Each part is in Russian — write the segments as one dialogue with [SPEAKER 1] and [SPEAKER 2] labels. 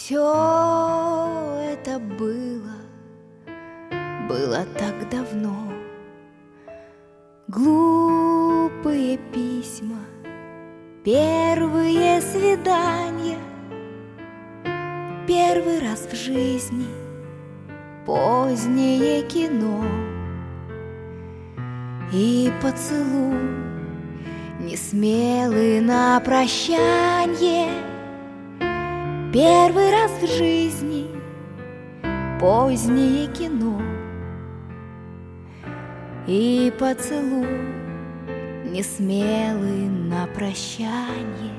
[SPEAKER 1] Все это было так давно. Глупые письма, первые свидания, первый раз в жизни позднее кино и поцелуй несмелый на прощанье. Первый раз в жизни позднее кино и поцелуй несмелый на прощанье.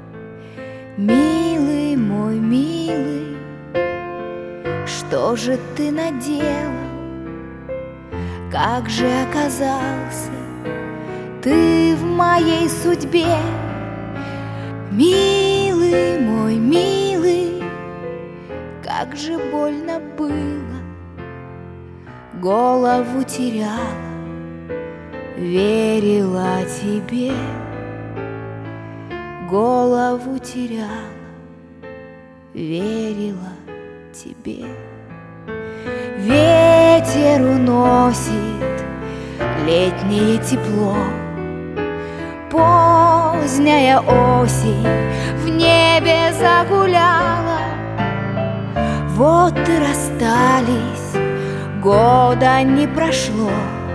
[SPEAKER 1] Милый мой, милый, что же ты наделал? Как же оказался ты в моей судьбе? Милый мой, милый, как же больно было, голову теряла, верила тебе, голову теряла, верила тебе. Ветер уносит летнее тепло, поздняя осень в небе загуляла. Вот и расстались, года не прошло.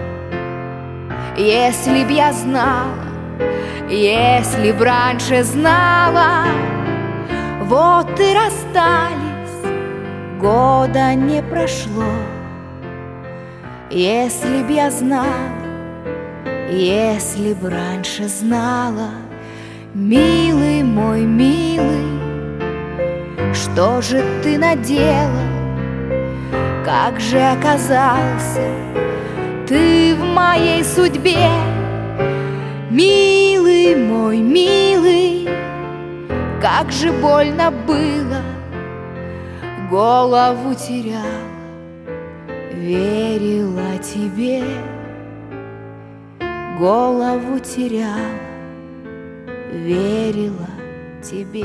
[SPEAKER 1] Если б я знала, если б раньше знала, вот и расстались, года не прошло. Если б я знала, если б раньше знала, милый мой, милый, что же ты наделал? Как же оказался ты в моей судьбе? Милый мой, милый, как же больно было, голову теряла, верила тебе, голову теряла, верила тебе.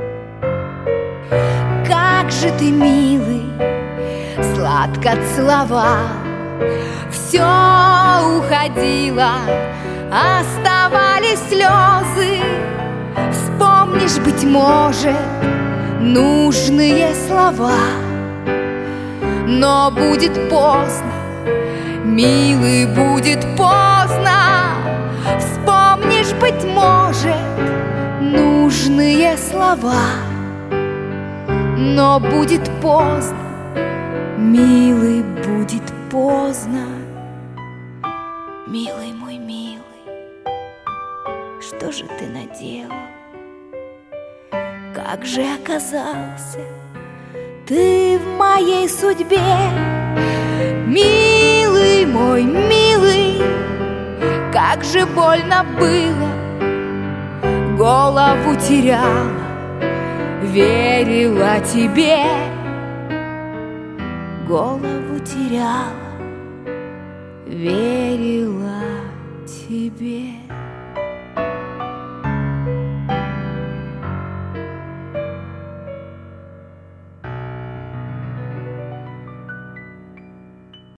[SPEAKER 1] Как же ты, милый, сладко целовал, все уходило, оставались слезы. Вспомнишь, быть может, нужные слова, но будет поздно, милый, будет поздно. Вспомнишь, быть может, нужные слова, но будет поздно, милый, будет поздно. Милый мой, милый, что же ты наделал? Как же оказался ты в моей судьбе? Милый мой, милый, как же больно было, голову теряла, верила тебе, голову теряла, верила тебе.